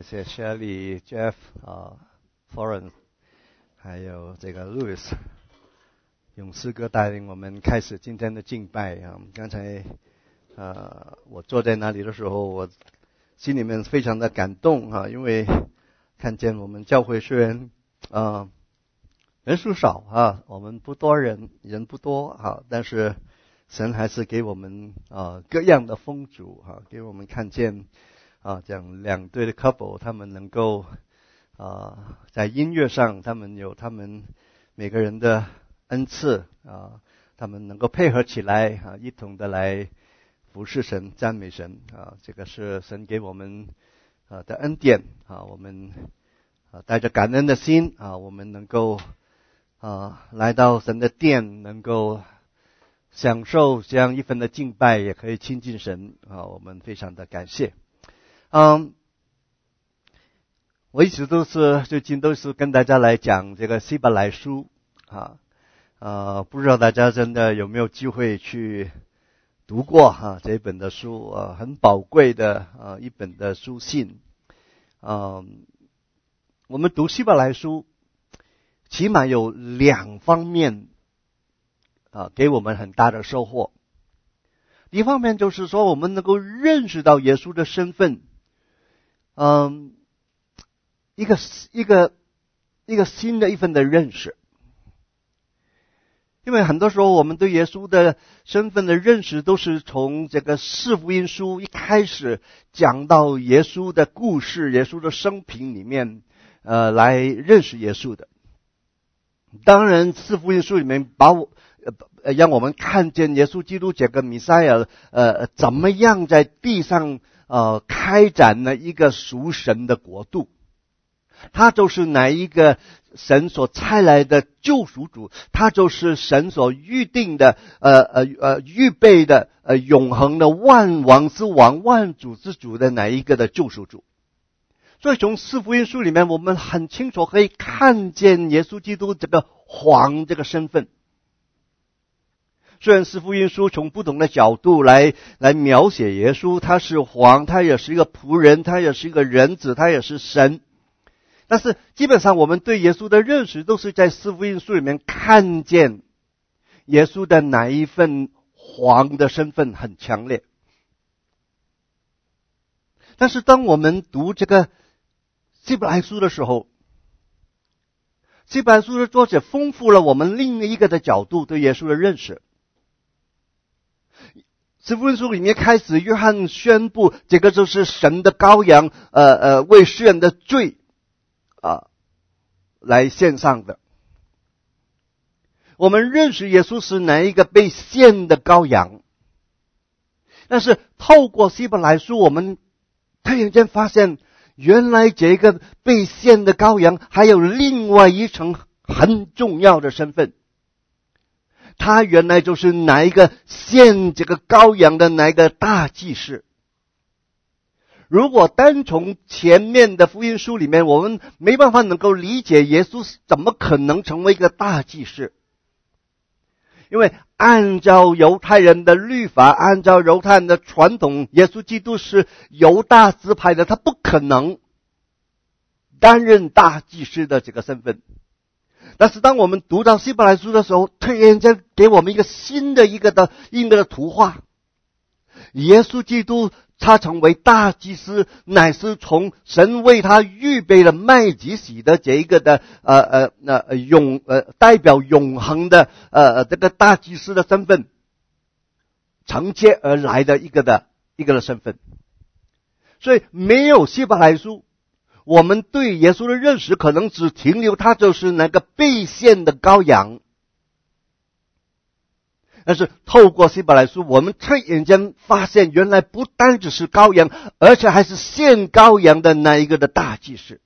谢谢 Shirley、Jeff、Florence，还有这个 Louis， 用诗歌带领我们开始今天的敬拜啊。刚才我坐在那里的时候，我心里面非常的感动啊，因为看见我们教会虽然人数少啊，我们不多人不多啊，但是神还是给我们各样的丰足啊，给我们看见这样两对的 couple， 他们能够在音乐上，他们有他们每个人的恩赐啊，他们能够配合起来啊，一同的来服侍神、赞美神啊，这个是神给我们的恩典啊，我们带着感恩的心啊，我们能够来到神的殿，能够享受这样一份的敬拜，也可以亲近神啊，我们非常的感谢。我一直最近都是跟大家来讲这个希伯来书不知道大家真的有没有机会去读过这一本的书很宝贵的一本的书信。我们读希伯来书起码有两方面给我们很大的收获。一方面就是说我们能够认识到耶稣的身份，一个新的一份的认识。因为很多时候我们对耶稣的身份的认识都是从这个四福音书一开始讲到耶稣的故事、耶稣的生平里面来认识耶稣的。当然四福音书里面让我们看见耶稣基督这个弥赛亚怎么样在地上开展了一个属神的国度。他就是哪一个神所差来的救赎主，他就是神所预定的预备的永恒的万王之王、万主之主的哪一个的救赎主。所以从四福音书里面我们很清楚可以看见耶稣基督这个皇这个身份。虽然四福音书从不同的角度来描写耶稣，他是皇，他也是一个仆人，他也是一个人子，他也是神，但是基本上我们对耶稣的认识都是在四福音书里面看见耶稣的哪一份皇的身份很强烈。但是当我们读这个希伯来书的时候，希伯来书的作者丰富了我们另一个的角度对耶稣的认识。四福音书里面开始，约翰宣布这个就是神的羔羊为世人的罪来献上的。我们认识耶稣是哪一个被献的羔羊，但是透过希伯来书我们突然间发现，原来这个被献的羔羊还有另外一层很重要的身份。他原来就是哪一个献这个羔羊的哪一个大祭司。如果单从前面的福音书里面，我们没办法能够理解耶稣怎么可能成为一个大祭司。因为按照犹太人的律法，按照犹太人的传统，耶稣基督是犹大支派的，他不可能担任大祭司的这个身份。但是当我们读到希伯来书的时候，突然间给我们一个新的一个的图画。耶稣基督他成为大祭司，乃是从神为他预备了麦基洗的这一个的代表永恒的这个大祭司的身份承接而来的一个的身份。所以没有希伯来书，我们对耶稣的认识可能只停留他就是那个被献的羔羊。但是透过希伯来书，我们突然间发现，原来不单只是羔羊，而且还是献羔羊的那一个的大祭司。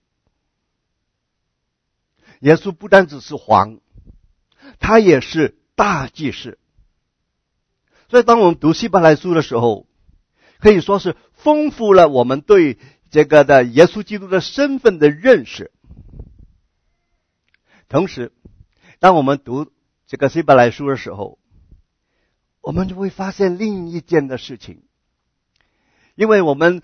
耶稣不单只是皇，他也是大祭司。所以当我们读希伯来书的时候，可以说是丰富了我们对这个的耶稣基督的身份的认识。同时当我们读这个希伯来书的时候，我们就会发现另一件的事情。 因为我们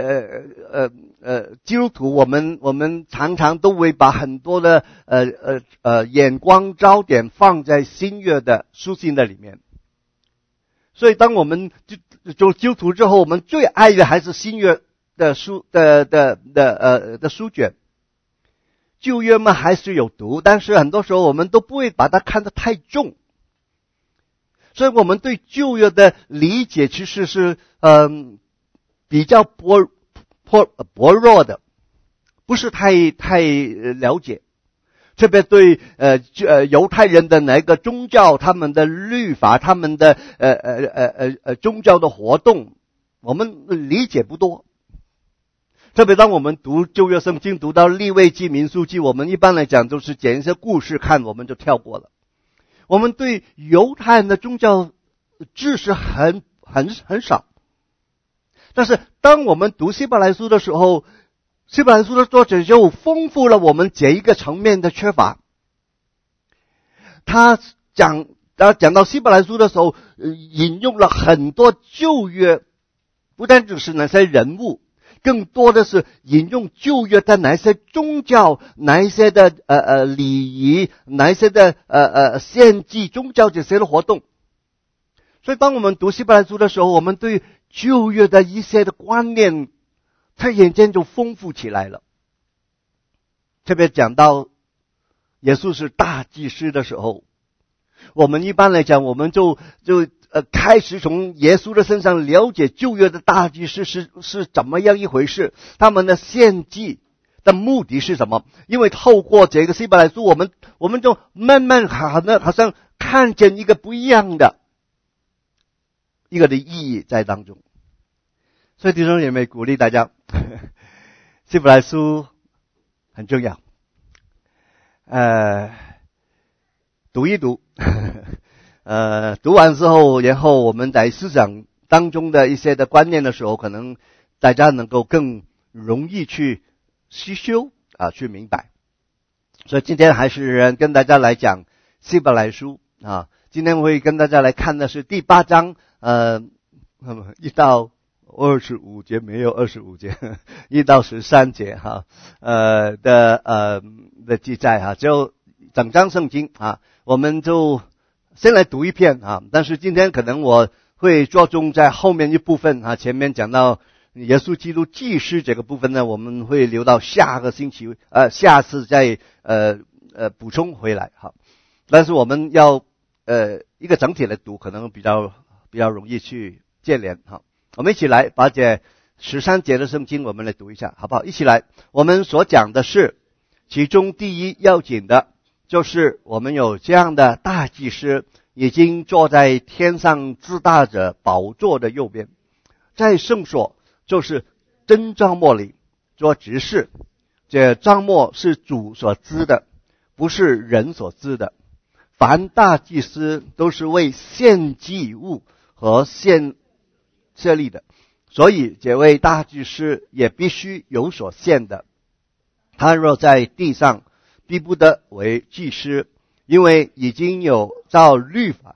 基督徒，我们常常都会把很多的眼光焦点放在新约的书信的里面。所以当我们就基督徒之后，我们最爱的还是新约的书的书卷。旧约嘛还是有读，但是很多时候我们都不会把它看得太重。所以我们对旧约的理解其实是比较薄弱的，不是太了解。特别对犹太人的那个宗教，他们的律法，他们的宗教的活动，我们理解不多。特别当我们读旧约圣经，读到利未记、民数记，我们一般来讲都是捡一些故事看，我们就跳过了。我们对犹太人的宗教知识很少。但是当我们读希伯来书的时候，希伯来书的作者就丰富了我们这一个层面的缺乏。他讲到希伯来书的时候，引用了很多旧约，不单只是那些人物，更多的是引用旧约的哪些宗教，哪一些的礼仪，哪一些的献祭宗教这些的活动。所以当我们读希伯来书的时候，我们对旧约的一些的观念突然间就丰富起来了。特别讲到耶稣是大祭司的时候，我们一般来讲，我们就开始从耶稣的身上了解旧约的大祭司是怎么样一回事，他们的献祭的目的是什么。因为透过这个希伯来书，我们就慢慢好像看见一个不一样的一个的意义在当中。所以弟兄姐妹，鼓励大家希伯来书很重要，读一读读完之后，然后我们在思想当中的一些的观念的时候，可能大家能够更容易去吸收去明白。所以今天还是跟大家来讲希伯来书今天我会跟大家来看的是第8章1到25节，没有25节，1到13节的记载就整章圣经我们就先来读一篇但是今天可能我会着重在后面一部分前面讲到耶稣基督祭司这个部分呢，我们会留到下个星期下次再补充回来但是我们要一个整体来读，可能比较容易去接连我们一起来把这13节的圣经我们来读一下，好不好？一起来。我们所讲的是其中第一要紧的，就是我们有这样的大祭司，已经坐在天上至大者宝座的右边，在圣所，就是真帐幕里做执事。这帐幕是主所知的，不是人所知的。凡大祭司都是为献祭物和设立的，所以这位大祭司也必须有所献的。他若在地上，必不得为祭司，因为已经有照律法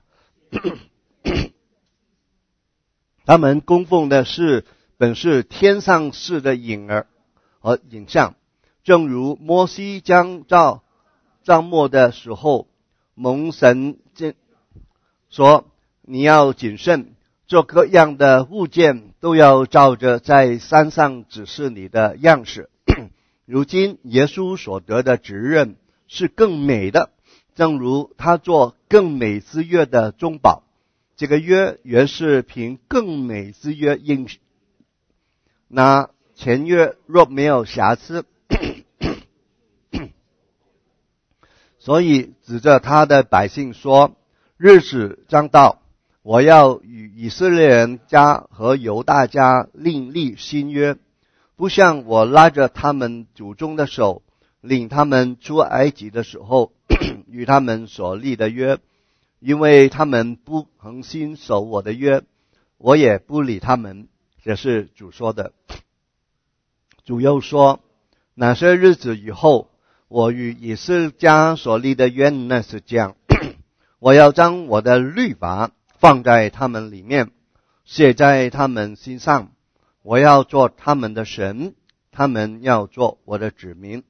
他们供奉的本是天上事的影儿和影像，正如摩西将造帐幕的时候，蒙神说，你要谨慎，做各样的物件都要照着在山上指示你的样式。如今耶稣所得的职任是更美的，正如他做更美之约的中保。这个约原是凭更美之约应许，那前约若没有瑕疵所以指着他的百姓说，日子将到，我要与以色列人家和犹大家另立新约，不像我拉着他们祖宗的手，领他们出埃及的时候与他们所立的约，因为他们不恒心守我的约，我也不理他们。这是主说的。主又说，那些日子以后，我与以色列家所立的约那是这样，我要将我的律法放在他们里面，写在他们心上， 我要做他们的神，他们要做我的子民。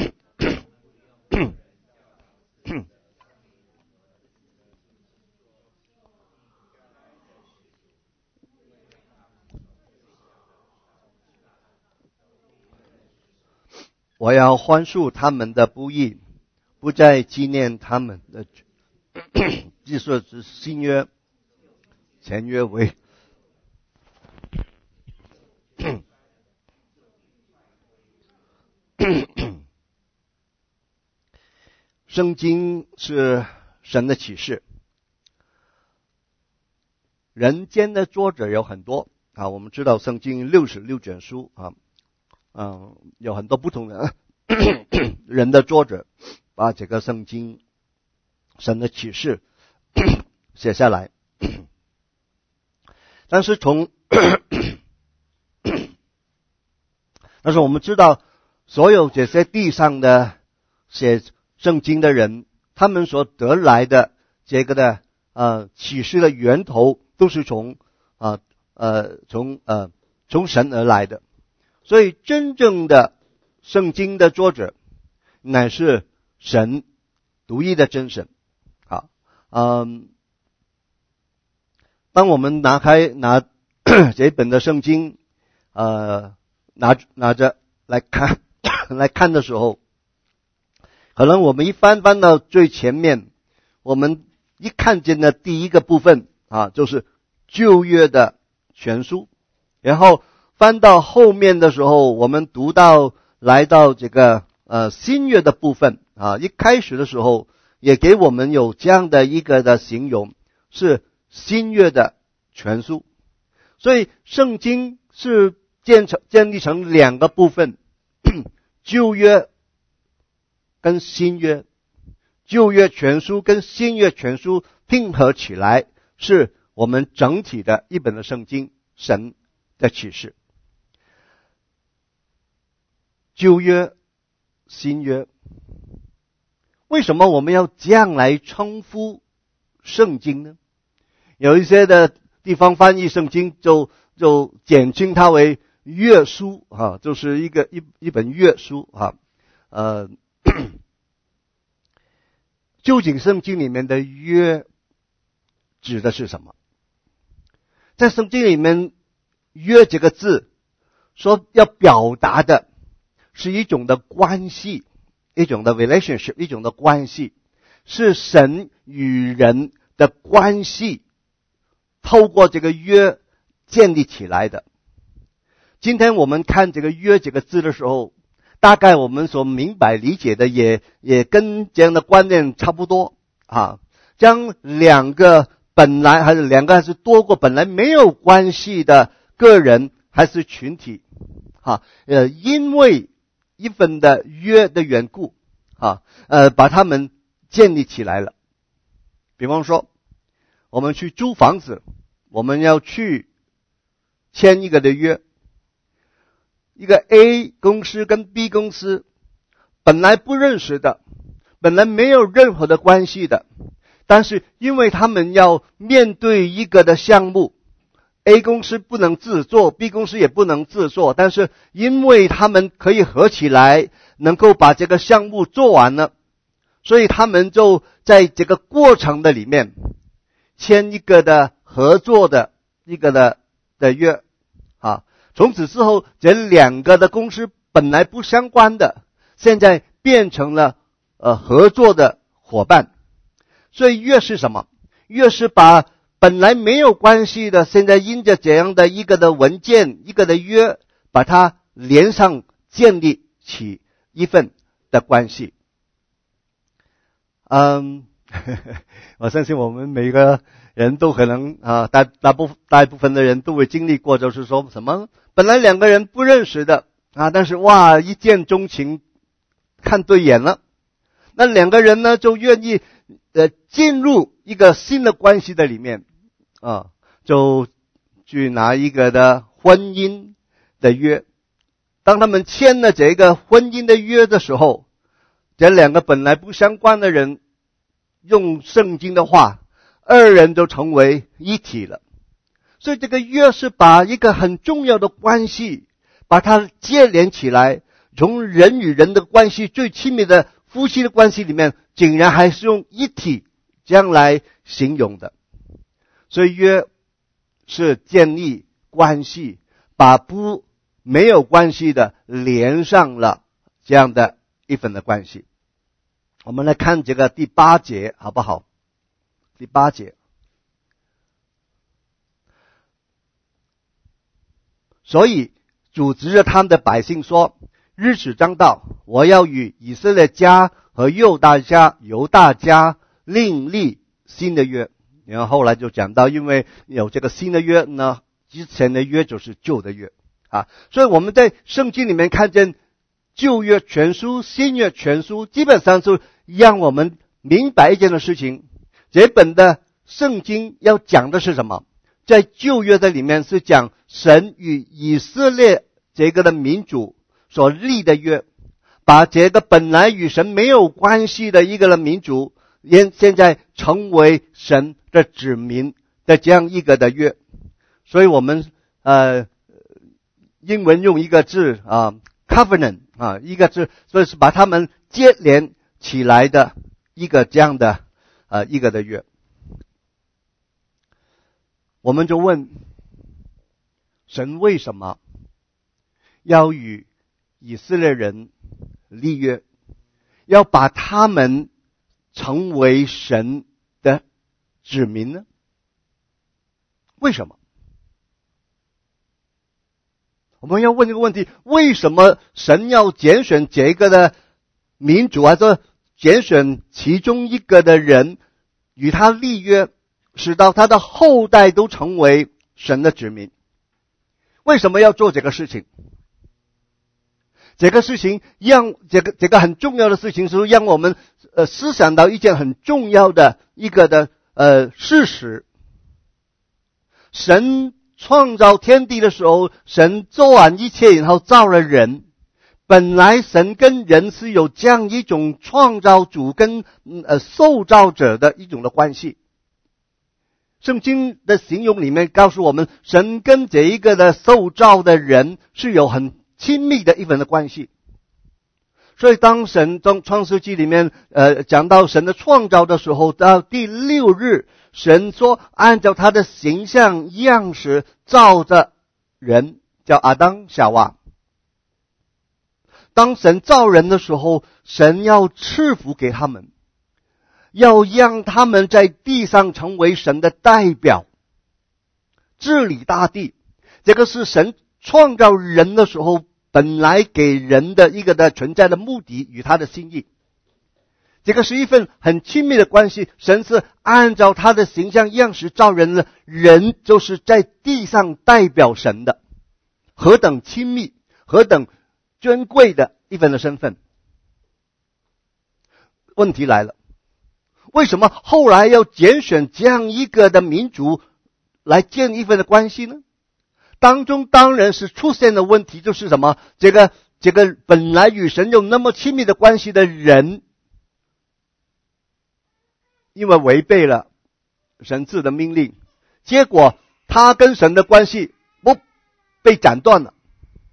我要宽恕他们的不义，不再纪念他们的既说是新约前约为圣经是神的启示，人间的作者有很多啊，我们知道圣经66卷书啊，有很多不同的人的作者把这个圣经神的启示写下来，但是我们知道所有这些地上的写圣经的人，他们所得来的这个的启示的源头都是从神而来的，所以真正的圣经的作者乃是神独一的真神。好，当我们拿这本的圣经拿着来看的时候，可能我们一翻到最前面，我们一看见的第一个部分就是旧约的全书，然后翻到后面的时候，我们来到这个新约的部分一开始的时候也给我们有这样的一个的形容，是新约的全书。所以圣经是建立成两个部分，旧约跟新约，旧约全书跟新约全书拼合起来，是我们整体的一本的圣经，神的启示。旧约新约，为什么我们要这样来称呼圣经呢？有一些的地方翻译圣经就简称它为约书就是一本约书究竟圣经里面的约指的是什么？在圣经里面，约这个字说要表达的是一种的关系，一种的 relationship， 一种的关系，是神与人的关系透过这个约建立起来的。今天我们看这个约这个字的时候，大概我们所明白理解的也跟这样的观念差不多将两个还是多个本来没有关系的个人还是群体因为一份的约的缘故把他们建立起来了。比方说我们去租房子，我们要去签一个的约，一个 A 公司跟 B 公司本来不认识的，本来没有任何的关系的，但是因为他们要面对一个的项目， A 公司不能自做， B 公司也不能自做，但是因为他们可以合起来能够把这个项目做完了，所以他们就在这个过程的里面签一个的合作的一个的约从此之后，这两个的公司本来不相关的，现在变成了合作的伙伴。所以约是什么？约是把本来没有关系的，现在因着这样的一个的文件，一个的约，把它连上，建立起一份的关系。我相信我们每个人都可能大部分的人都会经历过，就是说什么本来两个人不认识的但是一见钟情，看对眼了，那两个人呢就愿意进入一个新的关系的里面就去拿一个的婚姻的约。当他们签了这个婚姻的约的时候，这两个本来不相关的人，用圣经的话，二人就成为一体了。 所以这个约是把一个很重要的关系把它接连起来，从人与人的关系最亲密的夫妻的关系里面，竟然还是用一体这样来形容的。所以约是建立关系，把没有关系的连上了这样的一份的关系。我们来看这个第8节好不好？第8节，所以主指着他们的百姓说，日子将到，我要与以色列家和犹大家另立新的约。然后后来就讲到，因为有这个新的约呢，之前的约就是旧的约啊。所以我们在圣经里面看见旧约全书、新约全书，基本上是让我们明白一件的事情，这本的圣经要讲的是什么？在旧约的里面是讲神与以色列这个的民族所立的约，把这个本来与神没有关系的一个的民族，现在成为神的子民的这样一个的约。所以我们英文用一个字covenant 一个字，所以是把他们接连起来的一个这样的一个的约。我们就问，神为什么要与以色列人立约，要把他们成为神的子民呢？为什么？我们要问这个问题，为什么神要拣选这个的民族，还是拣选其中一个的人与他立约，使到他的后代都成为神的子民？为什么要做这个事情？这个事情让这个很重要的事情是让我们思想到一件很重要的一个的事实。神创造天地的时候，神做完一切然后造了人。本来神跟人是有这样一种创造主跟受造者的一种的关系。圣经的形容里面告诉我们，神跟这一个的受造的人是有很亲密的一份的关系。所以当神从创世纪里面讲到神的创造的时候，到第6日，神说按照他的形象样式造着人，叫亚当夏娃。当神造人的时候，神要赐福给他们，要让他们在地上成为神的代表，治理大地。这个是神创造人的时候本来给人的一个的存在的目的与他的心意。这个是一份很亲密的关系，神是按照他的形象样式造人的，人就是在地上代表神的，何等亲密，何等尊贵的一份的身份。问题来了，为什么后来要拣选这样一个的民族来建一份的关系呢？当中当然是出现的问题就是什么？这个本来与神有那么亲密的关系的人，因为违背了神赐的命令，结果他跟神的关系被斩断了，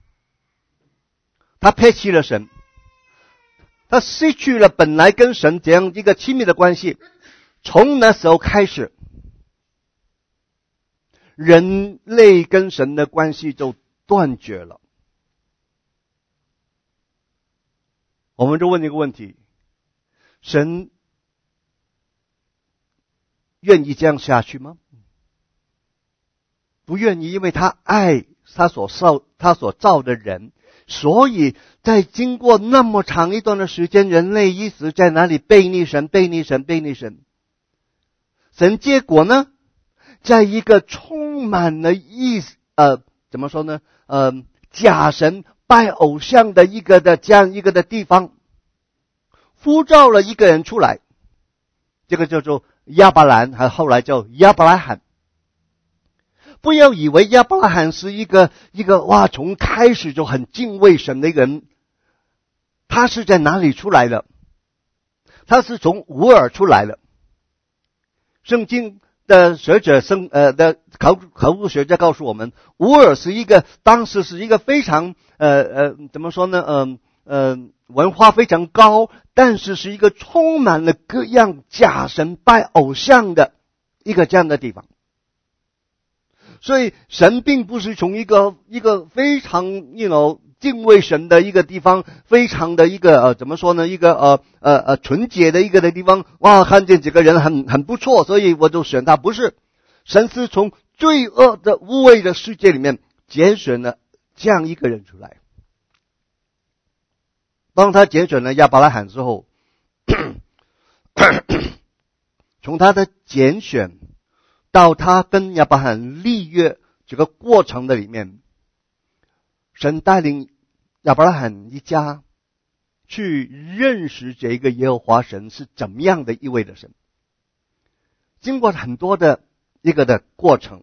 他撇弃了神，他失去了本来跟神这样一个亲密的关系。从那时候开始，人类跟神的关系就断绝了。我们就问一个问题，神愿意这样下去吗？不愿意，因为他爱他所造的人，所以在经过那么长一段的时间，人类一直在哪里背逆神。神结果呢，在一个充满了怎么说呢？假神拜偶像的这样一个的地方，呼召了一个人出来，这个叫做亚伯兰，还后来叫亚伯拉罕。不要以为亚伯拉罕是一个从开始就很敬畏神的一个人，他是在哪里出来的？他是从乌尔出来的。圣经的学者考古学家告诉我们，乌尔当时是一个非常怎么说呢文化非常高，但是是一个充满了各样假神拜偶像的一个这样的地方。所以神并不是从一个非常敬畏神的一个地方，非常的一个怎么说呢，一个纯洁的一个的地方，哇，看见这个人很不错，所以我就选他。不是，神是从罪恶的污秽的世界里面拣选了这样一个人出来。当他拣选了亚伯拉罕之后，从他的拣选到他跟亚伯拉罕立约这个过程的里面，神带领亚伯拉罕一家去认识这个耶和华神是怎么样的一位的神。经过很多的一个的过程，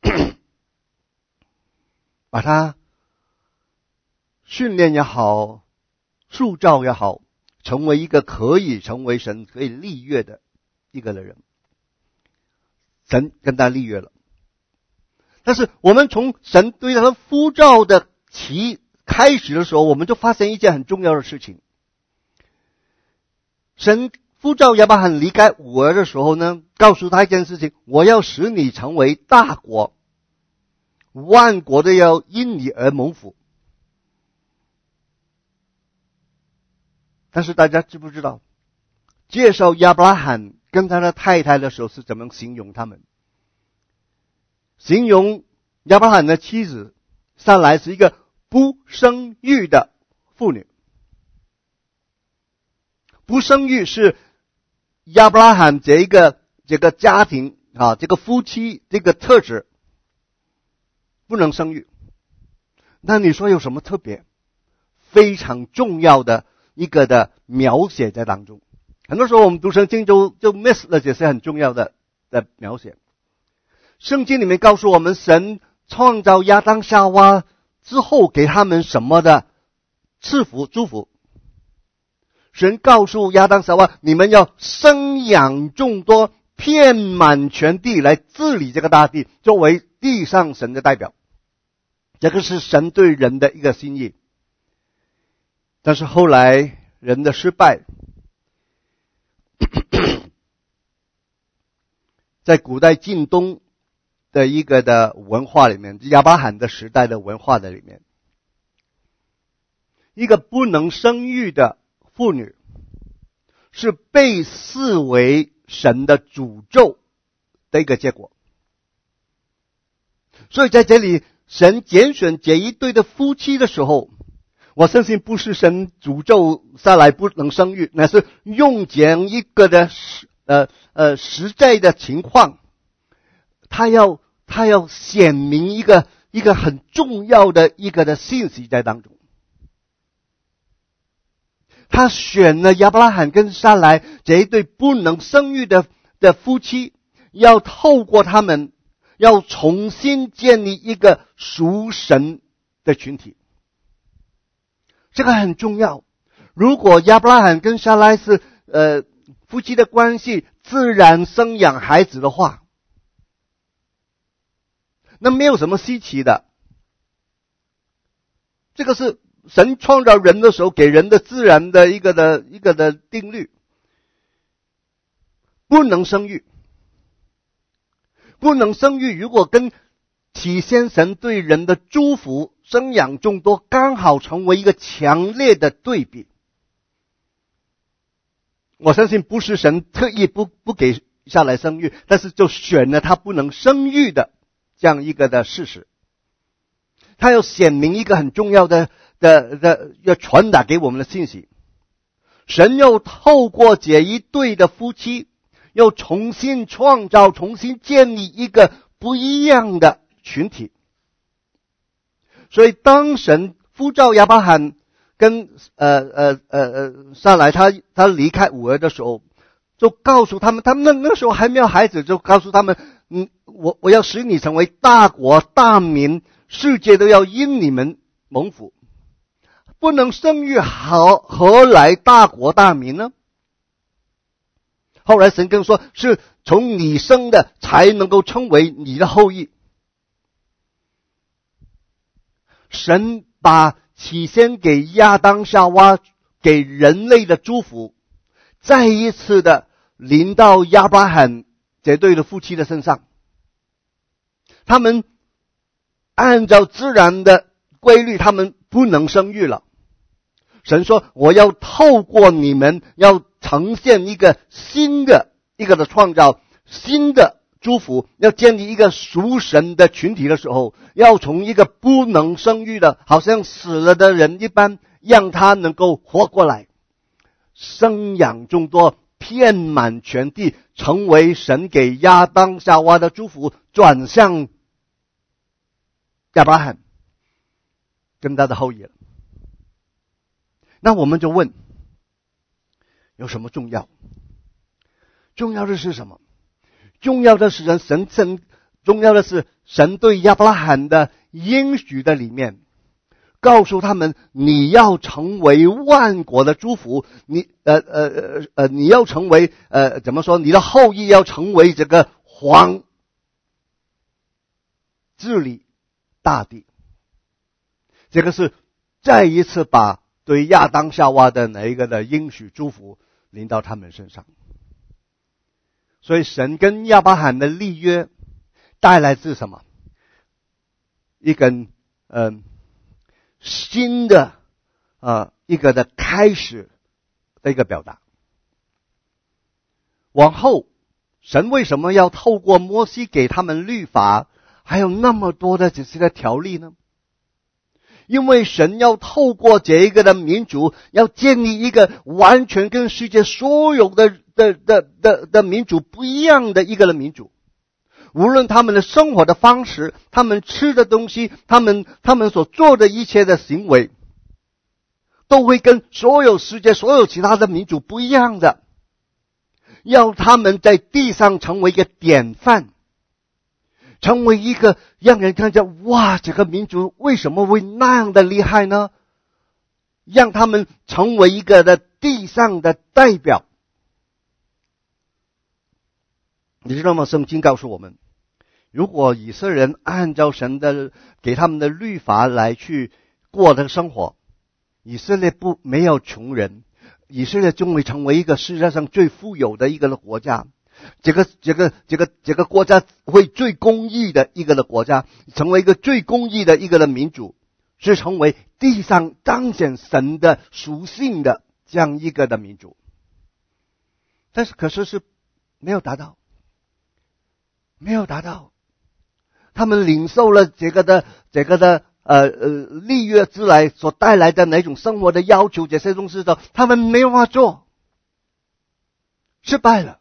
把他训练也好，塑造也好，成为一个可以成为神可以立约的一个的人。神跟他立约了。但是我们从神对他呼召的开始的时候，我们就发现一件很重要的事情。神呼召亚伯拉罕离开吾尔的时候呢，告诉他一件事情：我要使你成为大国，万国都要因你而蒙福。但是大家知不知道，介绍亚伯拉罕跟他的太太的时候是怎么形容他们？形容亚伯拉罕的妻子上来是一个不生育的妇女。不生育是亚伯拉罕这个家庭这个夫妻这个特质，不能生育。那你说有什么特别？非常重要的一个的描写在当中。很多时候我们读圣经就 miss 了这些很重要的描写。圣经里面告诉我们，神创造亚当夏娃之后给他们什么的赐福祝福。神告诉亚当夏娃，你们要生养众多，遍满全地，来治理这个大地，作为地上神的代表。这个是神对人的一个心意。但是后来人的失败，在古代近东的一个的文化里面，亚伯拉罕的时代的文化的里面，一个不能生育的妇女是被视为神的诅咒的一个结果。所以在这里神拣选这一对的夫妻的时候，我相信不是神诅咒下来不能生育，乃是用这样一个的实在的情况，他要显明一个很重要的一个的信息在当中。他选了亚伯拉罕跟撒来这一对不能生育的夫妻，要透过他们要重新建立一个属神的群体。这个很重要。如果亚伯拉罕跟撒来是夫妻的关系自然生养孩子的话，那没有什么稀奇的。这个是神创造人的时候给人的自然的一个的定律。不能生育，如果跟体现神对人的祝福生养众多刚好成为一个强烈的对比。我相信不是神特意不给下来生育，但是就选了他不能生育的这样一个的事实。他要显明一个很重要的要传达给我们的信息。神要透过这一对的夫妻，要重新创造，重新建立一个不一样的群体。所以当神呼召亚伯拉罕跟撒来他离开吾尔的时候，就告诉他们那时候还没有孩子，就告诉他们我要使你成为大国大民，世界都要因你们蒙福。不能生育何来大国大民呢？ 后来神更说，是从你生的才能够称为你的后裔。神把起先给亚当夏娃给人类的祝福，再一次的临到亚伯拉罕这对的夫妻的身上。他们按照自然的规律，他们不能生育了。神说，我要透过你们，要呈现一个新的一个的创造，新的祝福，要建立一个属神的群体的时候，要从一个不能生育的好像死了的人一般，让他能够活过来，生养众多，遍满全地，成为神给亚当夏娃的祝福，转向亚伯拉罕跟他的后裔了。那我们就问，有什么重要？重要的是什么？重要的是重要的是神对亚伯拉罕的应许的里面，告诉他们，你要成为万国的祝福，你要成为怎么说？你的后裔要成为这个皇，治理大地。这个是再一次把对亚当夏娃的哪一个的应许祝福临到他们身上。所以神跟亚伯拉罕的立约带来自什么？一根新的一个的开始的一个表达。往后神为什么要透过摩西给他们律法，还有那么多的这些的条例呢？因为神要透过这一个的民族，要建立一个完全跟世界所有的民族不一样的一个的民族。无论他们的生活的方式，他们吃的东西，他们所做的一切的行为，都会跟所有世界所有其他的民族不一样的。要他们在地上成为一个典范，成为一个让人看见，哇，这个民族为什么会那样的厉害呢？让他们成为一个的地上的代表。你知道吗？圣经告诉我们，如果以色列人按照神的给他们的律法来去过的生活，以色列没有穷人，以色列终会成为一个世界上最富有的一个的国家。这个国家会最公义的一个的国家，成为一个最公义的一个的民族，是成为地上彰显神的属性的这样一个的民族。但是可是没有达到。他们领受了这个的立约之来所带来的哪种生活的要求，这些东西的他们没有办法做，失败了。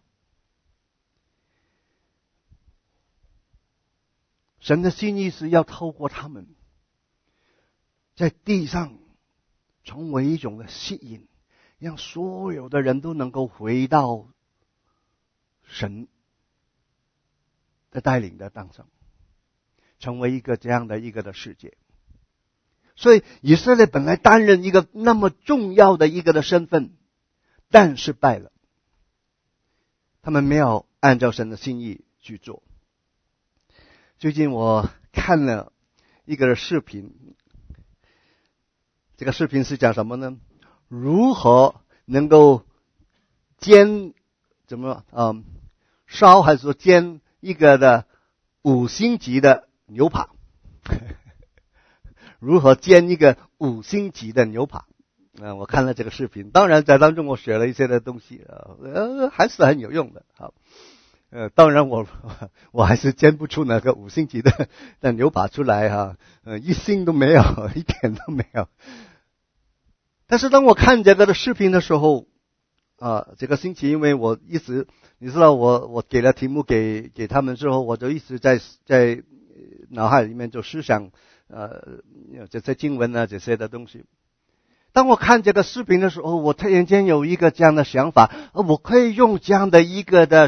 神的心意是要透过他们在地上成为一种的吸引，让所有的人都能够回到神的带领的当中，成为一个这样的一个的世界。所以以色列本来担任一个那么重要的一个的身份，但失败了，他们没有按照神的心意去做。最近我看了一个视频，这个视频是讲什么呢？如何能够烧还是说煎一个的5星级的牛排？如何煎一个5星级的牛排？我看了这个视频，当然在当中我学了一些的东西，还是很有用的。好。当然我还是煎不出那个5星级的牛排出来哈，1星都没有，一点都没有。但是当我看这个的视频的时候，这个星期因为我一直，你知道我给了题目给他们之后，我就一直在脑海里面就思想这些经文啊这些的东西。当我看这个视频的时候，我突然间有一个这样的想法，我可以用这样的一个的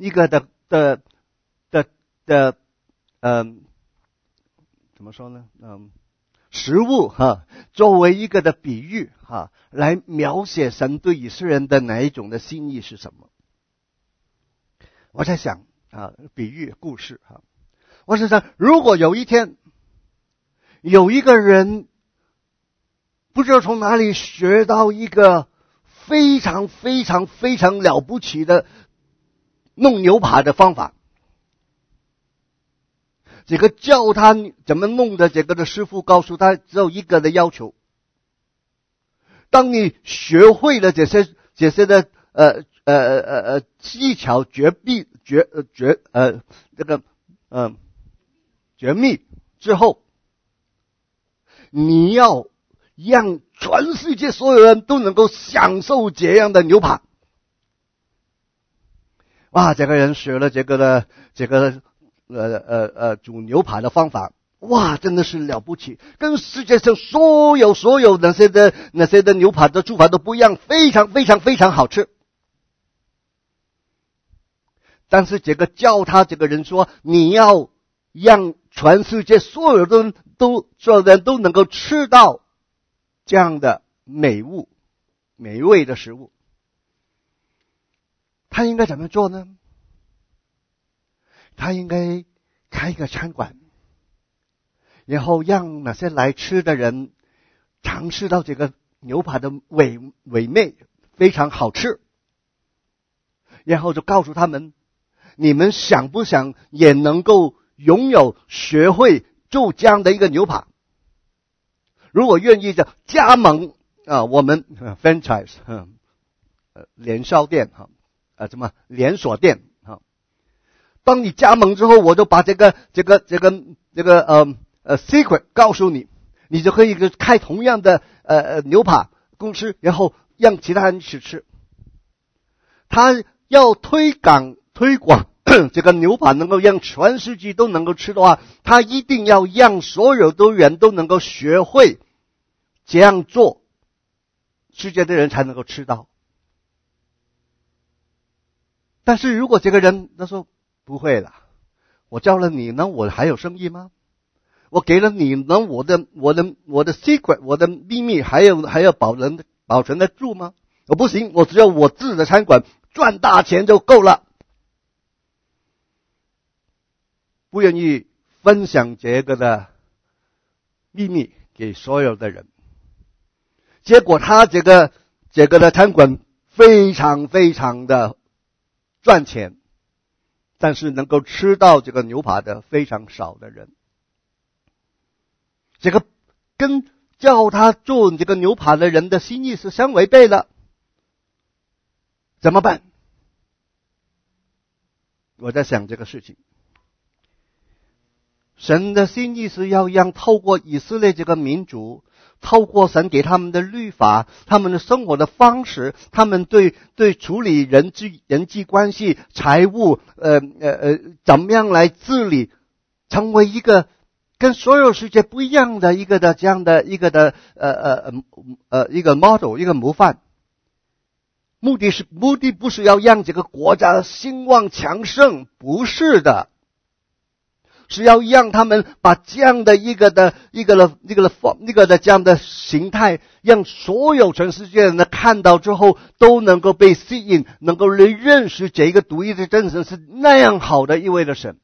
怎么说呢？食物作为一个的比喻来描写神对以色列人的哪一种的心意是什么？ 我在想比喻故事我是想，如果有一天有一个人不知道从哪里学到一个非常非常非常了不起的弄牛排的方法，这个教他怎么弄的这个的师傅告诉他只有一个的要求，当你学会了这些的技巧绝密之后，你要让全世界所有人都能够享受这样的牛排。哇，这个人学了这个煮牛排的方法，哇，真的是了不起，跟世界上所有那些的牛排的做法都不一样，非常非常非常好吃。但是这个教他这个人说，你要让全世界所有人都能够吃到这样的美味的食物，他应该怎么做呢？他应该开一个餐馆，然后让那些来吃的人尝试到这个牛排的美味非常好吃，然后就告诉他们，你们想不想也能够拥有学会做这样的一个牛排？如果愿意就加盟我们franchise 连锁店连锁店当你加盟之后，我就把这个secret 告诉你，你就可以开同样的牛排公司，然后让其他人一起吃。他要推广这个牛排能够让全世界都能够吃的话，他一定要让所有的人都能够学会这样做，世界的人才能够吃到。但是如果这个人他说不会了，我教了你呢，我还有生意吗？我给了你呢，我的 secret 我的秘密还要保存得住吗？我不行，我只有我自己的餐馆赚大钱就够了，不愿意分享这个的秘密给所有的人。结果他这个的餐馆非常非常的赚钱，但是能够吃到这个牛排的非常少的人。这个跟叫他做这个牛排的人的心意是相违背的，怎么办？我在想这个事情。神的心意是要让透过以色列这个民族，透过神给他们的律法，他们的生活的方式，他们对处理人际关系、财务怎么样来治理，成为一个跟所有世界不一样的一个的这样的一个的一个 model 一个模范。目的不是要让这个国家兴旺强盛，不是的，是要让他们把这样的一个的这样的形态，让所有全世界人呢看到之后都能够被吸引，能够认识这个独一的真神是那样好的一位的神。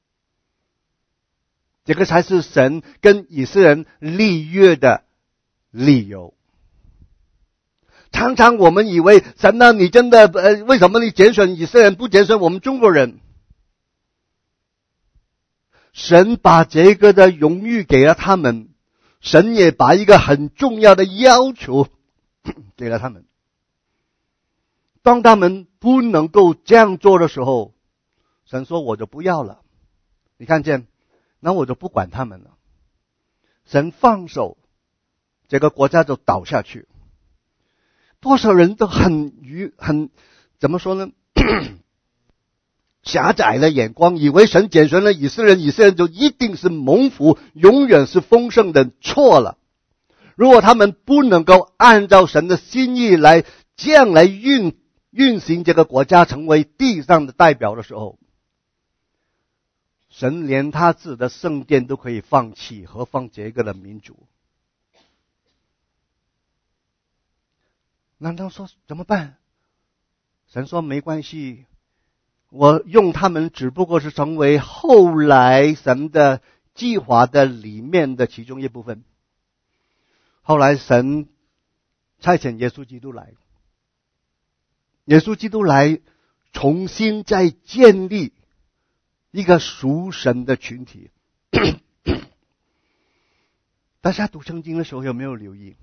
这个才是神跟以色列人立约的理由。常常我们以为神呢，你真的为什么你拣选以色列人不拣选我们中国人？神把这个的荣誉给了他们，神也把一个很重要的要求给了他们。当他们不能够这样做的时候，神说我就不要了，你看见，那我就不管他们了。神放手，这个国家就倒下去。多少人都很怎么说呢？狭窄的眼光，以为神拣选了以色列人，以色列人就一定是蒙福，永远是丰盛的，错了。如果他们不能够按照神的心意来这样来运行这个国家，成为地上的代表的时候，神连他自己的圣殿都可以放弃，何况这个的民族？难道说怎么办？神说没关系， 我用他们只不过是成为后来神的计划的里面的其中一部分。后来神差遣耶稣基督来，耶稣基督来重新再建立一个属神的群体。大家读圣经的时候有没有留意，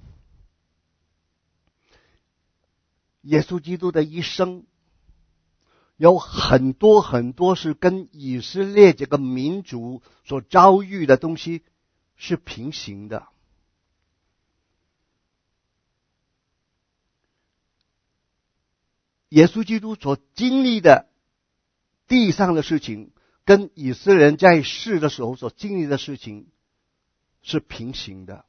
耶稣基督的一生有很多很多是跟以色列这个民族所遭遇的东西是平行的。耶稣基督所经历的地上的事情，跟以色列人在世的时候所经历的事情是平行的，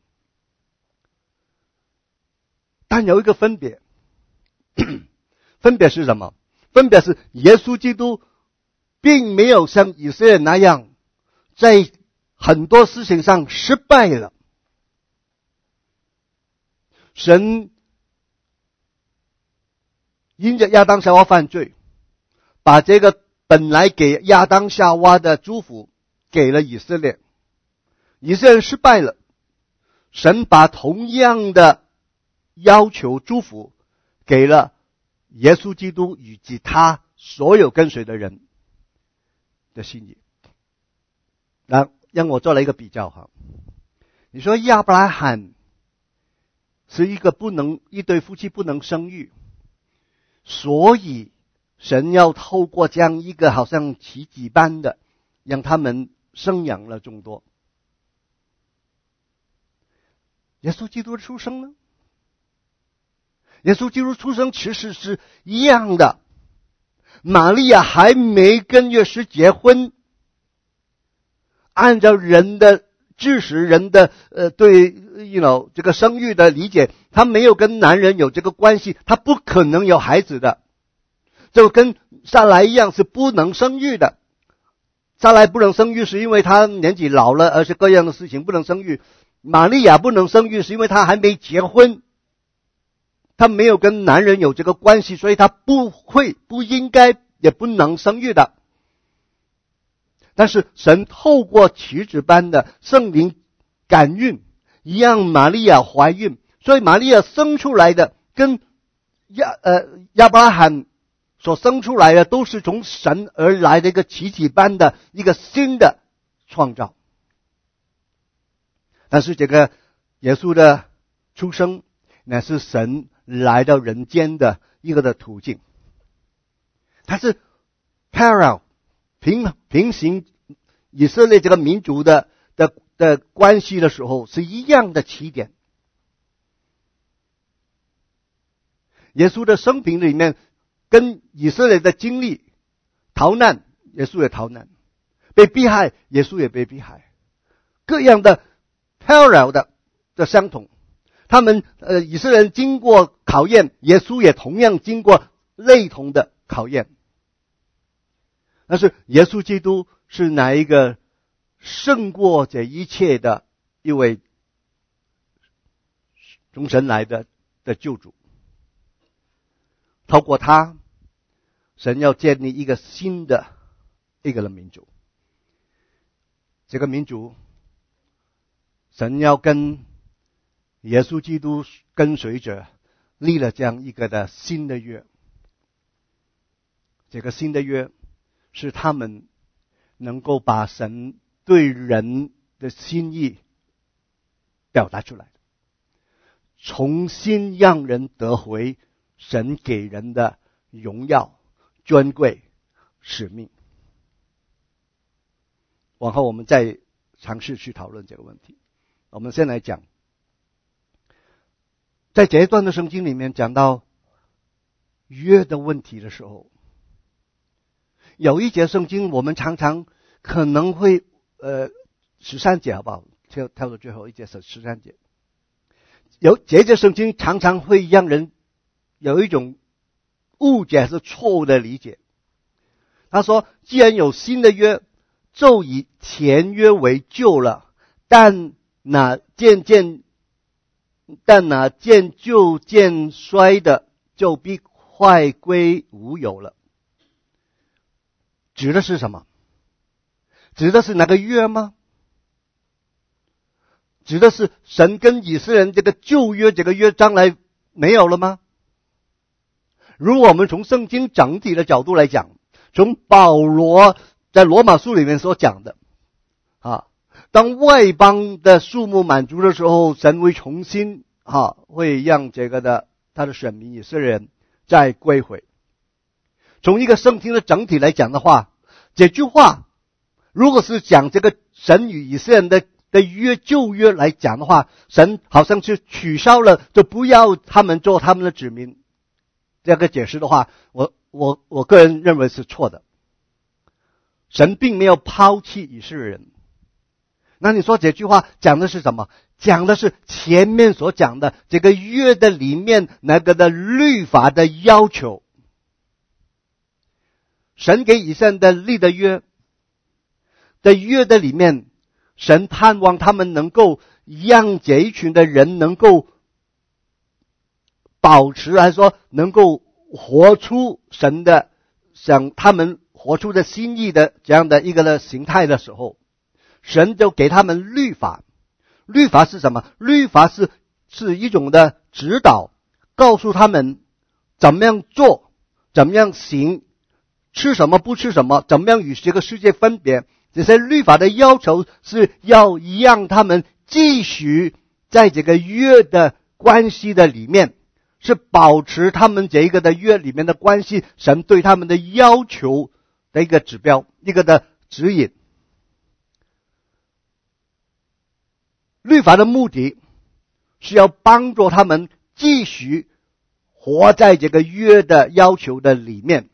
但有一个分别，分别是什么？分别是耶稣基督并没有像以色列人那样在很多事情上失败了。神因着亚当夏娃犯罪，把这个本来给亚当夏娃的祝福给了以色列，以色列人失败了，神把同样的要求祝福给了耶稣基督以及他所有跟随的人的心意。让我做了一个比较哈，你说亚伯拉罕是一对夫妻不能生育，所以神要透过这样一个好像奇迹般的让他们生养了众多。耶稣基督的出生呢？耶稣基督出生其实是一样的，玛利亚还没跟约瑟结婚，按照人的知识，人的对这个生育的理解，他没有跟男人有这个关系，他不可能有孩子的，就跟撒莱一样是不能生育的。撒莱不能生育是因为他年纪老了，而且各样的事情不能生育。玛利亚不能生育是因为她还没结婚，她没有跟男人有这个关系，所以她不应该也不能生育的。但是神透过奇迹般的圣灵感孕，让玛利亚怀孕，所以玛利亚生出来的跟亚伯拉罕所生出来的都是从神而来的一个奇迹般的一个新的创造。但是这个耶稣的出生乃是神来到人间的一个的途径，它是 parallel 平行以色列这个民族的关系的时候是一样的起点。耶稣的生平里面跟以色列的经历，逃难耶稣也逃难，被迫害耶稣也被迫害，各样的 parallel 的相同。他们以色列人经过考验，耶稣也同样经过类同的考验。但是耶稣基督是哪一个胜过这一切的一位从神来的救主？透过他，神要建立一个新的一个民族。这个民族，神要跟耶稣基督跟随者立了这样一个的新的约。这个新的约是他们能够把神对人的心意表达出来，重新让人得回神给人的荣耀、尊贵、使命。往后我们再尝试去讨论这个问题。我们先来讲，在这一段的圣经里面讲到约的问题的时候，有一节圣经我们常常可能会13节好不好？跳到最后一节是13节。这节圣经常常会让人有一种误解是错误的理解。他说，既然有新的约，就以前约为旧了，但那渐旧渐衰的，就必坏归无有了。 指的是什么？指的是那个约吗？指的是神跟以色列人这个旧约，这个约将来没有了吗？如果我们从圣经整体的角度来讲，从保罗在罗马书里面所讲的当外邦的数目满足的时候，神会重新会让他的选民以色列人再归回。从一个圣经的整体来讲的话，这句话如果是讲这个神与以色列人的约，旧约来讲的话，神好像是取消了，就不要他们做他们的子民。这个解释的话，我个人认为是错的。神并没有抛弃以色列人。那你说这句话讲的是什么？讲的是前面所讲的这个约的里面那个的律法的要求。神给以色列人的立的约的里面，神盼望他们能够让这一群的人能够保持，还是说能够活出神的想他们活出的心意的这样的一个的形态的时候，神就给他们律法。律法是什么？律法是一种的指导，告诉他们怎么样做，怎么样行，吃什么不吃什么，怎么样与这个世界分别。这些律法的要求是要让他们继续在这个约的关系的里面，是保持他们这一个的约里面的关系，神对他们的要求的一个指标，一个的指引。律法的目的是要帮助他们继续活在这个约的要求的里面。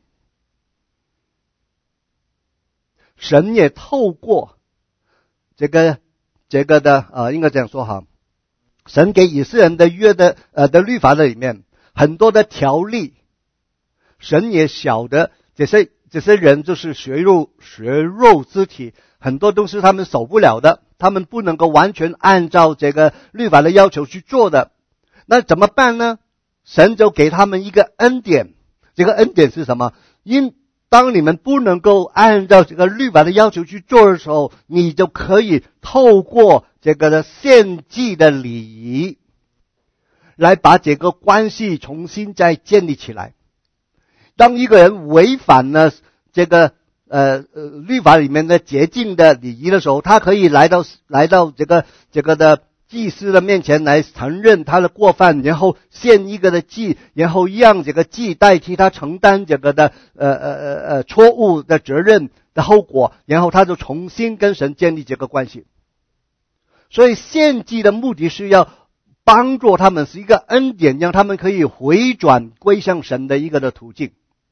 神也透过这个的应该这样说哈，神给以色列人的约的律法的里面很多的条例，神也晓得这些人就是血肉之体，很多东西他们守不了的，他们不能够完全按照这个律法的要求去做的。那怎么办呢？神就给他们一个恩典。这个恩典是什么？当你们不能够按照这个律法的要求去做的时候，你就可以透过这个的献祭的礼仪来把这个关系重新再建立起来。当一个人违反了这个律法里面的洁净的礼仪的时候，他可以来到这个的祭司的面前来承认他的过犯，然后献一个的祭，然后让这个祭代替他承担这个的错误的责任的后果，然后他就重新跟神建立这个关系。所以献祭的目的是要帮助他们，是一个恩典，让他们可以回转归向神的一个的途径。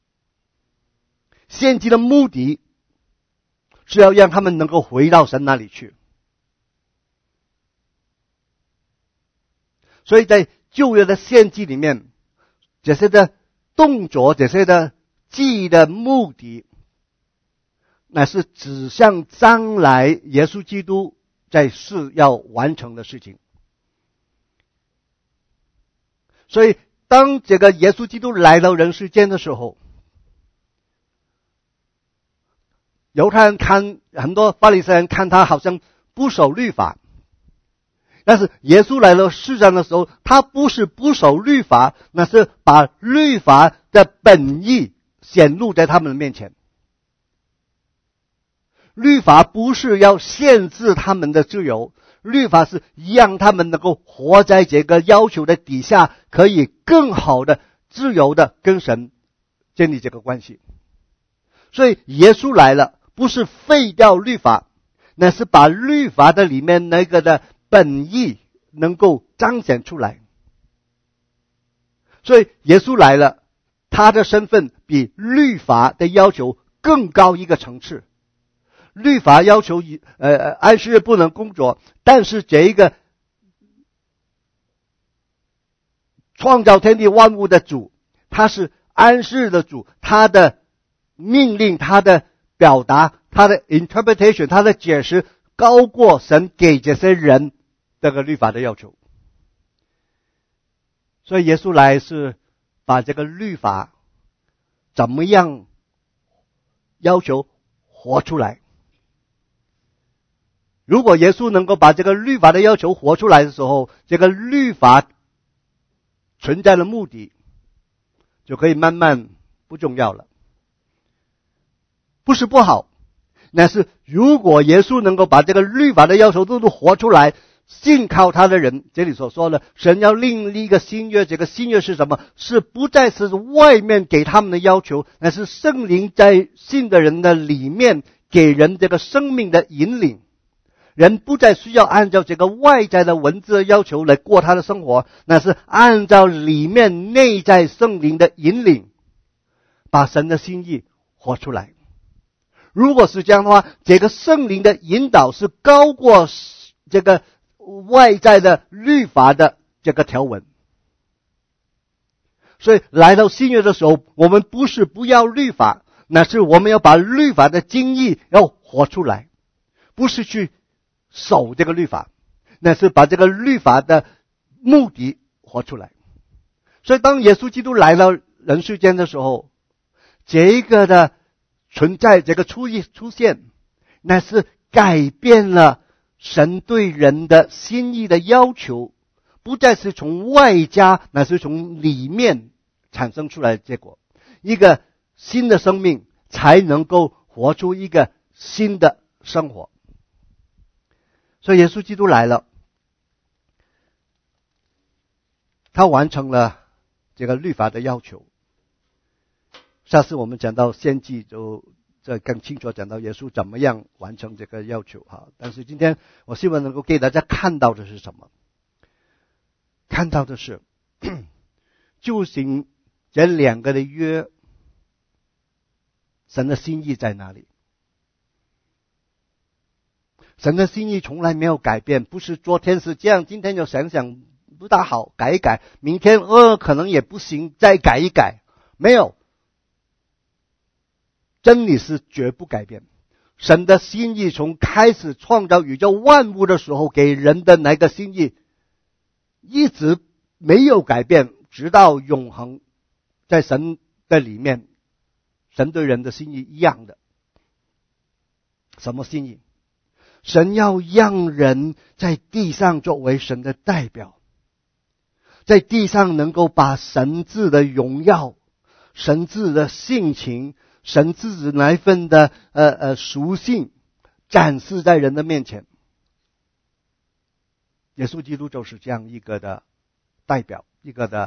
献祭的目的是要让他们能够回到神那里去。所以在旧约的献祭里面，这些的动作，这些的祭的目的，乃是指向将来耶稣基督在世要完成的事情。所以当这个耶稣基督来到人世间的时候，犹太人很多法利赛人看他好像不守律法，但是耶稣来到世上的时候，他不是不守律法，那是把律法的本意显露在他们的面前。律法不是要限制他们的自由，律法是让他们能够活在这个要求的底下，可以更好的自由的跟神建立这个关系。所以耶稣来了，不是废掉律法，那是把律法的里面那个的本意能够彰显出来。所以耶稣来了，他的身份比律法的要求更高一个层次。律法要求安息日不能工作，但是这一个创造天地万物的主，他是安息日的主，他的命令，他的表达，他的 interpretation， 他的解释高过神给这些人这个律法的要求。所以耶稣来是把这个律法怎么样要求活出来。如果耶稣能够把这个律法的要求活出来的时候，这个律法存在的目的就可以慢慢不重要了。不是不好，但是如果耶稣能够把这个律法的要求都活出来，信靠他的人，这里所说的神要另立一个新约，这个新约是什么？是不再是外面给他们的要求，那是圣灵在信的人的里面给人这个生命的引领。人不再需要按照这个外在的文字的要求来过他的生活，那是按照里面内在圣灵的引领，把神的心意活出来。如果是这样的话，这个圣灵的引导是高过这个外在的律法的这个条文。所以来到新约的时候，我们不是不要律法，那是我们要把律法的精义要活出来，不是去守这个律法，那是把这个律法的目的活出来。所以当耶稣基督来到人世间的时候，这个的存在，这个出现，那是改变了神对人的心意的要求，不再是从外加，那是从里面产生出来的结果。一个新的生命才能够活出一个新的生活。所以耶稣基督来了，他完成了这个律法的要求。下次我们讲到献祭，就这更清楚讲到耶稣怎么样完成这个要求哈。但是今天我希望能够给大家看到的是什么？看到的是就行这两个的约，神的心意在哪里？神的心意从来没有改变，不是昨天是这样，今天就想想不大好，改一改，明天可能也不行，再改一改，没有。真理是绝不改变。神的心意从开始创造宇宙万物的时候给人的那个心意一直没有改变，直到永恒。在神的里面，神对人的心意一样的。什么心意？神要让人在地上作为神的代表，在地上能够把神自的荣耀、神自的性情、神自己那一份的属性展示在人的面前。耶稣基督就是这样一个的代表，一个的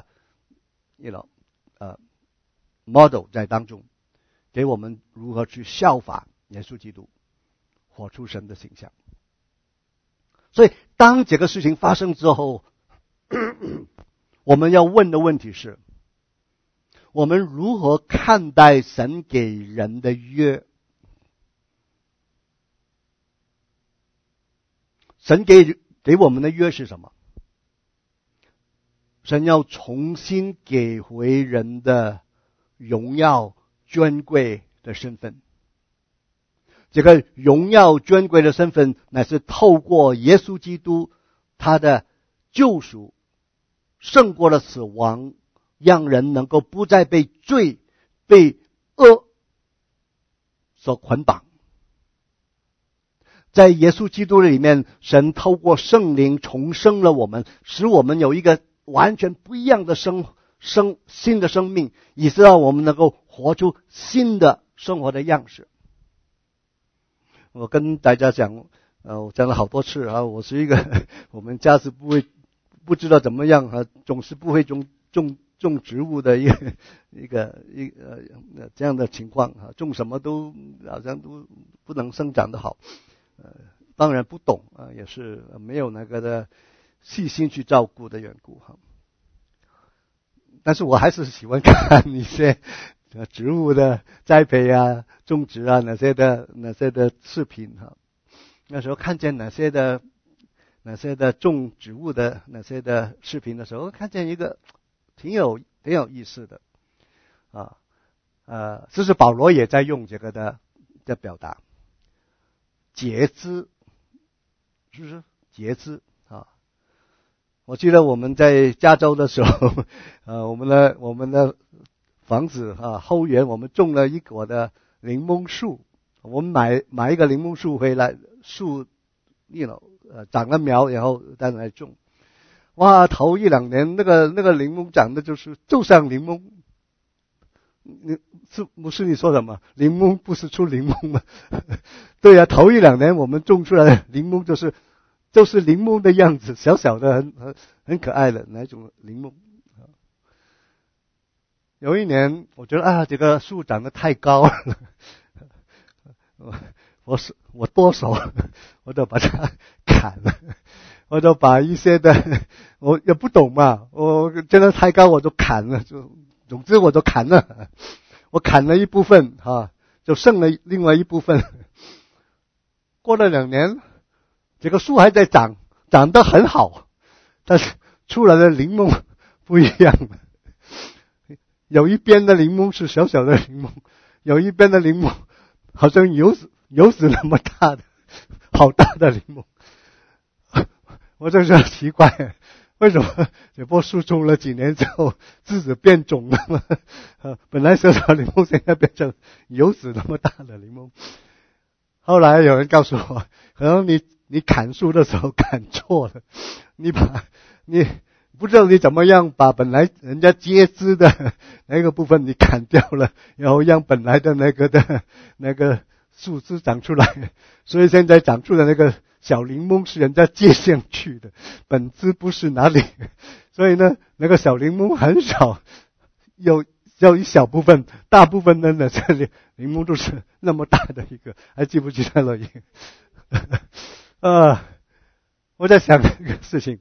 model 在当中，给我们如何去效法耶稣基督，活出神的形象。所以当这个事情发生之后，我们要问的问题是，我们如何看待神给人的约？神给我们的约是什么？神要重新给回人的荣耀尊贵的身份。这个荣耀尊贵的身份乃是透过耶稣基督他的救赎胜过了死亡，让人能够不再被罪被恶所捆绑。在耶稣基督里面，神透过圣灵重生了我们，使我们有一个完全不一样的新的生命，以致让我们能够活出新的生活的样式。我跟大家讲，我讲了好多次啊，我是一个我们家是不知道怎么样啊，总是不会种植物的一个这样的情况啊，种什么都好像都不能生长得好，当然不懂啊，也是没有那个的细心去照顾的缘故哈。但是我还是喜欢看一些植物的栽培啊、种植啊那些的视频哈。那时候看见哪些的种植物的那些的视频的时候，看见一个挺有意思的这是保罗也在用这个的表达，节枝，是不是节枝啊？我记得我们在加州的时候，我们的房子后园我们种了一果的柠檬树我们买一个柠檬树回来，树长了苗，然后再来种。哇，头一两年那个柠檬长的就像柠檬。不是你说什么？柠檬不是出柠檬吗？对啊，头一两年我们种出来的柠檬就是柠檬的样子，小小的很可爱的那种柠檬。有一年我觉得这个树长得太高了，我剁手，我就把它砍了，我就把一些的我也不懂嘛，我觉得太高我就砍了，总之我就砍了，我砍了一部分就剩了另外一部分。过了2年，这个树还在长得很好，但是出来的柠檬不一样了。有一边的柠檬是小小的柠檬，有一边的柠檬好像油脂那么大的，好大的柠檬。我就觉得奇怪，为什么这棵树种了几年之后枝子变肿了吗？本来小小柠檬现在变成油脂那么大的柠檬。后来有人告诉我，可能你砍树的时候砍错了，你不知道你怎么样把本来人家接枝的那个部分你砍掉了，然后让本来的那个树枝长出来，所以现在长出的那个小柠檬是人家接上去的，本枝不是哪里，所以呢，那个小柠檬很少，有一小部分，大部分的这里柠檬都是那么大的一个，还记不记得了？我在想一个事情。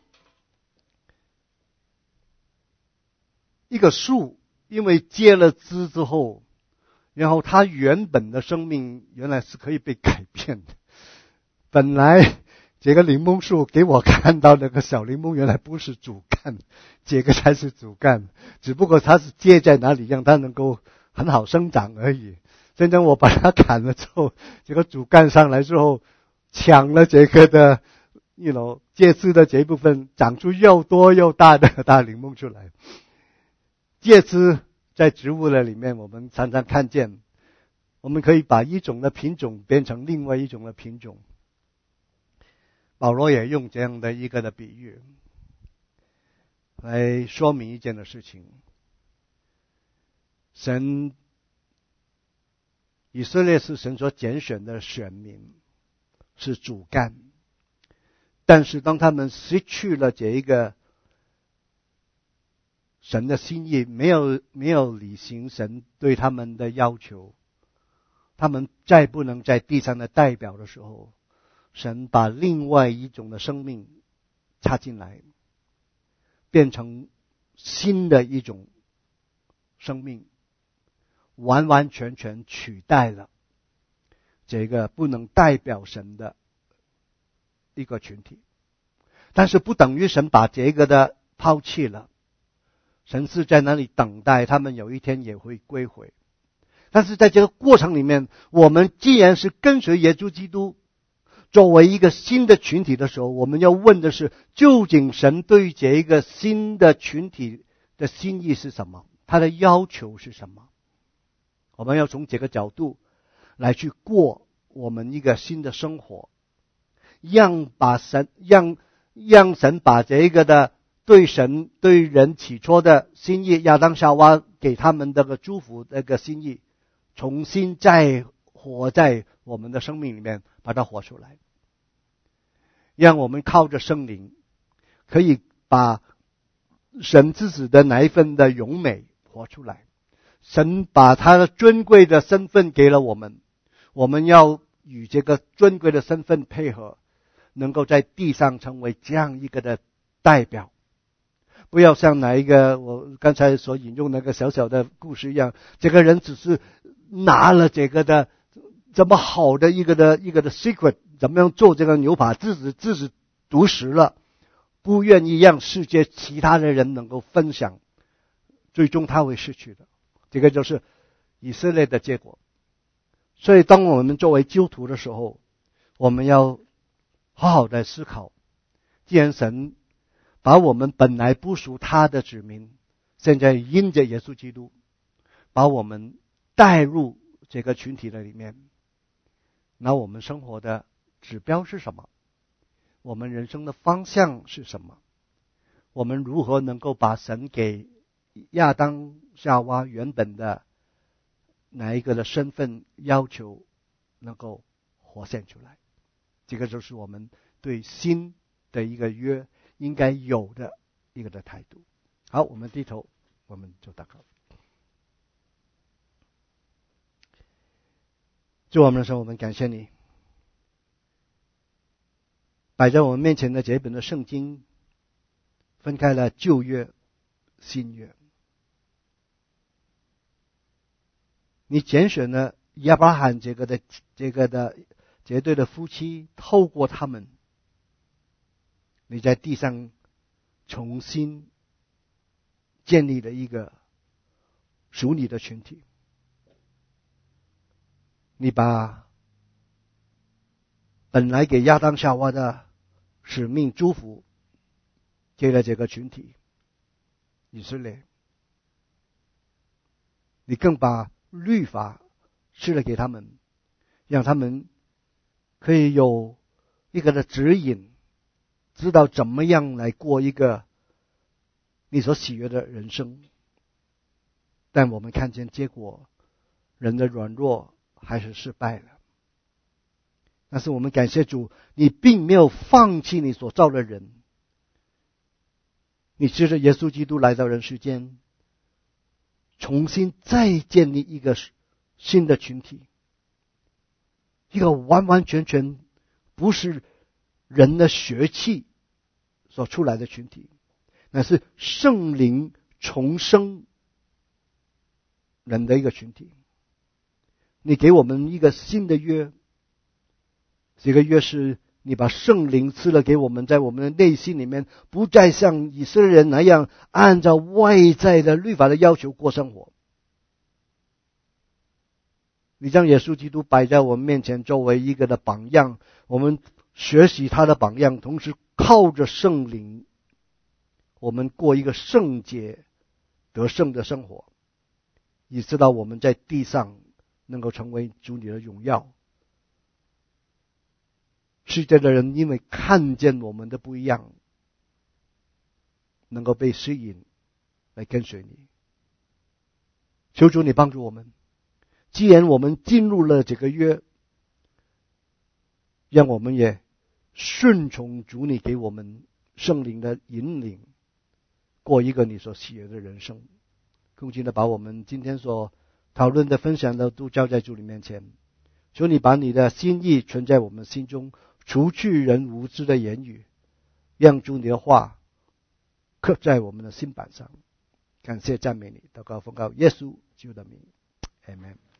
一个树因为结了枝之后，然后它原本的生命原来是可以被改变的。本来这个柠檬树给我看到那个小柠檬原来不是主干，这个才是主干，只不过它是结在哪里让它能够很好生长而已。现在我把它砍了之后，这个主干上来之后，抢了这个的结枝的这一部分，长出又多又大的大柠檬出来。结枝在植物的里面我们常常看见，我们可以把一种的品种变成另外一种的品种。保罗也用这样的一个的比喻来说明一件的事情。以色列是神所拣选的选民，是主干，但是当他们失去了这一个神的心意，没有履行神对他们的要求，他们再不能在地上的代表的时候，神把另外一种的生命插进来，变成新的一种生命，完完全全取代了这个不能代表神的一个群体。但是不等于神把这个的抛弃了，神是在那里等待他们有一天也会归回。但是在这个过程里面，我们既然是跟随耶稣基督作为一个新的群体的时候，我们要问的是，究竟神对这一个新的群体的心意是什么？他的要求是什么？我们要从这个角度来去过我们一个新的生活，让神把这个的对人起初的心意，亚当夏娃给他们的祝福那个心意，重新再活在我们的生命里面，把它活出来，让我们靠着圣灵可以把神之子的那一份的荣美活出来。神把他的尊贵的身份给了我们，我们要与这个尊贵的身份配合，能够在地上成为这样一个的代表。不要像哪一个我刚才所引用那个小小的故事一样，这个人只是拿了这个的这么好的一个的 secret， 怎么样做这个牛扒，自己独食了，不愿意让世界其他的人能够分享，最终他会失去的。这个就是以色列的结果。所以当我们作为基督徒的时候，我们要好好的思考，既然神把我们本来不属他的子民，现在因着耶稣基督把我们带入这个群体的里面， 那我们生活的指标是什么？我们人生的方向是什么？我们如何能够把神给亚当夏娃原本的哪一个的身份要求能够活现出来？这个就是我们对新的一个约应该有的一个的态度。好，我们低头，我们就祷告。主我们的神，我们感谢你，摆在我们面前的这本的圣经分开了旧约新约，你拣选了亚伯拉罕这个的绝对的夫妻，透过他们，你在地上重新建立了一个属你的群体。你把本来给亚当夏娃的使命祝福给了这个群体以色列，你更把律法赐了给他们，让他们可以有一个的指引，知道怎么样来过一个你所喜悦的人生。但我们看见结果，人的软弱还是失败了。但是我们感谢主，你并没有放弃你所造的人，你藉着耶稣基督来到人世间，重新再建立一个新的群体，一个完完全全不是人的血气所出来的群体，乃是圣灵重生人的一个群体。你给我们一个新的约，这个约是你把圣灵赐了给我们，在我们的内心里面，不再像以色列人那样按照外在的律法的要求过生活。你将耶稣基督摆在我们面前，作为一个的榜样，我们学习他的榜样，同时靠着圣灵，我们过一个圣洁得胜的生活，以知道我们在地上能够成为主你的荣耀。世界的人因为看见我们的不一样，能够被吸引来跟随你。求主你帮助我们，既然我们进入了这个约，让我们也顺从主你给我们圣灵的引领，过一个你所喜悦的人生。恭敬的把我们今天所讨论的分享的都交在主你面前，求你把你的心意存在我们心中，除去人无知的言语，让主你的话刻在我们的心板上。感谢赞美你，祷告奉告耶稣基督的名， Amen。